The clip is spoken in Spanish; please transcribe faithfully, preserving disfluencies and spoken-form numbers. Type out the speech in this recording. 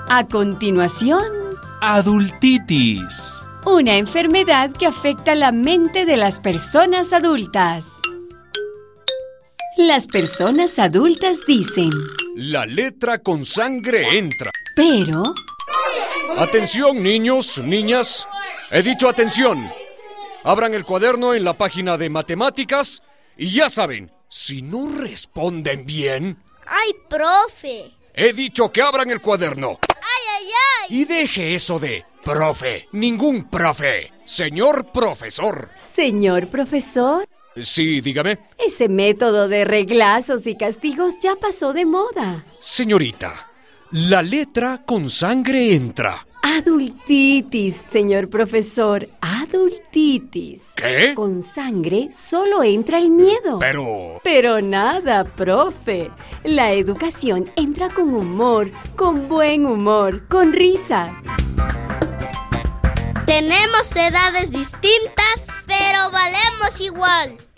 A continuación, adultitis. Una enfermedad que afecta la mente de las personas adultas. Las personas adultas dicen: la letra con sangre entra. Pero... Atención, niños, niñas. He dicho atención. Abran el cuaderno en la página de matemáticas y ya saben, si no responden bien... ¡Ay, profe! He dicho que abran el cuaderno. ¡Ay, ay, ay! Y deje eso de profe. Ningún profe. Señor profesor. Señor profesor, Sí, dígame. ese método de reglazos y castigos ya pasó de moda. Señorita, la letra con sangre entra. Adultitis, señor profesor, adultitis. ¿Qué? Con sangre solo entra el miedo. Pero... Pero nada, profe. La educación entra con humor, con buen humor, con risa. Tenemos edades distintas, pero valemos igual.